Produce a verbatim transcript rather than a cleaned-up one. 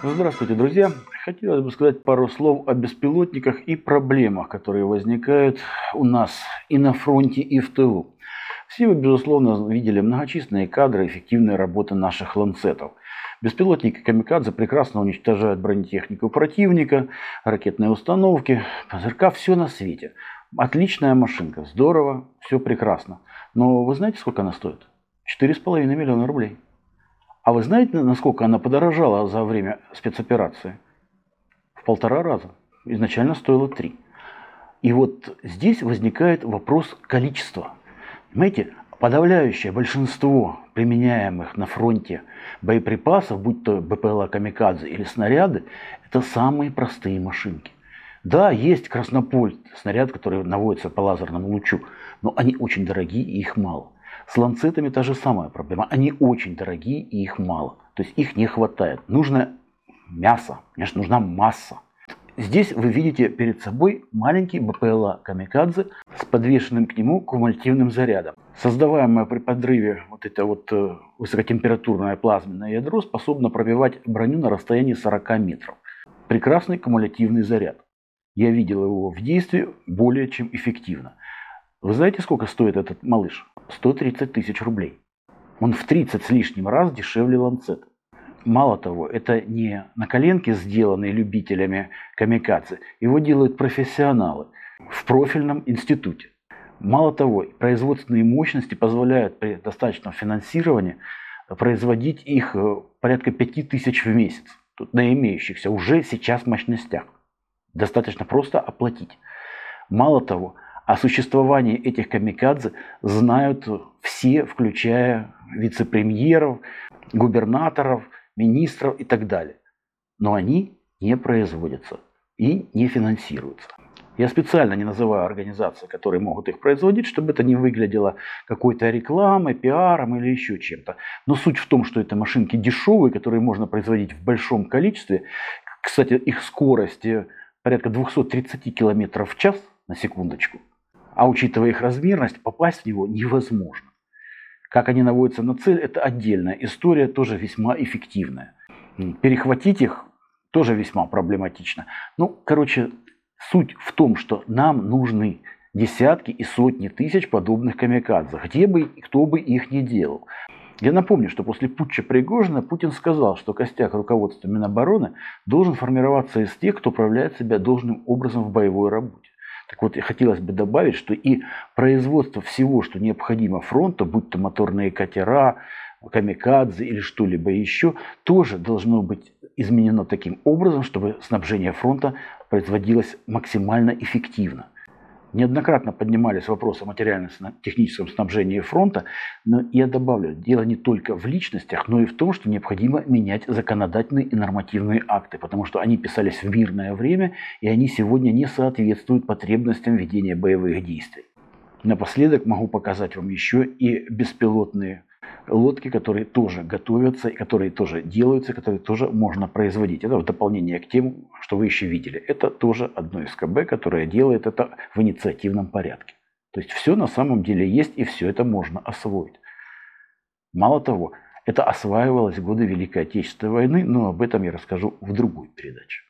Здравствуйте, друзья! Хотелось бы сказать пару слов о беспилотниках и проблемах, которые возникают у нас и на фронте, и в тылу. Все вы, безусловно, видели многочисленные кадры эффективной работы наших ланцетов. Беспилотники «Камикадзе» прекрасно уничтожают бронетехнику противника, ракетные установки, ПЗРК, все на свете. Отличная машинка, здорово, все прекрасно. Но вы знаете, сколько она стоит? четыре с половиной миллиона рублей. А вы знаете, насколько она подорожала за время спецоперации? В полтора раза. Изначально стоила три. И вот здесь возникает вопрос количества. Понимаете, подавляющее большинство применяемых на фронте боеприпасов, будь то БПЛА «Камикадзе» или снаряды, это самые простые машинки. Да, есть краснополь, снаряд, который наводится по лазерному лучу, но они очень дорогие и их мало. С ланцетами та же самая проблема. Они очень дорогие и их мало. То есть их не хватает. Нужно мясо, конечно, нужна масса. Здесь вы видите перед собой маленький БПЛА «Камикадзе» с подвешенным к нему кумулятивным зарядом. Создаваемое при подрыве вот это вот высокотемпературное плазменное ядро способно пробивать броню на расстоянии сорока метров. Прекрасный кумулятивный заряд. Я видел его в действии более чем эффективно. Вы знаете, сколько стоит этот малыш? сто тридцать тысяч рублей. Он в тридцать с лишним раз дешевле ланцета. Мало того, это не на коленке сделанные любителями камикадзе. Его делают профессионалы в профильном институте. Мало того, производственные мощности позволяют при достаточном финансировании производить их порядка пяти тысяч в месяц. Тут на имеющихся уже сейчас мощностях. Достаточно просто оплатить. Мало того, о существовании этих камикадзе знают все, включая вице-премьеров, губернаторов, министров и так далее. Но они не производятся и не финансируются. Я специально не называю организации, которые могут их производить, чтобы это не выглядело какой-то рекламой, пиаром или еще чем-то. Но суть в том, что это машинки дешевые, которые можно производить в большом количестве. Кстати, их скорость порядка двухсот тридцати километров в час, на секундочку. А учитывая их размерность, попасть в него невозможно. Как они наводятся на цель, это отдельная история, тоже весьма эффективная. Перехватить их тоже весьма проблематично. Ну, короче, суть в том, что нам нужны десятки и сотни тысяч подобных камикадзе, где бы и кто бы их ни делал. Я напомню, что после путча Пригожина Путин сказал, что костяк руководства Минобороны должен формироваться из тех, кто проявляет себя должным образом в боевой работе. Так вот, хотелось бы добавить, что и производство всего, что необходимо фронту, будь то моторные катера, камикадзе или что-либо еще, тоже должно быть изменено таким образом, чтобы снабжение фронта производилось максимально эффективно. Неоднократно поднимались вопросы о материально-техническом снабжении фронта, но я добавлю, дело не только в личностях, но и в том, что необходимо менять законодательные и нормативные акты, потому что они писались в мирное время, и они сегодня не соответствуют потребностям ведения боевых действий. Напоследок могу показать вам еще и беспилотные лодки, которые тоже готовятся, которые тоже делаются, которые тоже можно производить. Это в дополнение к тем, что вы еще видели. Это тоже одно из КБ, которое делает это в инициативном порядке. То есть все на самом деле есть, и все это можно освоить. Мало того, это осваивалось в годы Великой Отечественной войны, но об этом я расскажу в другой передаче.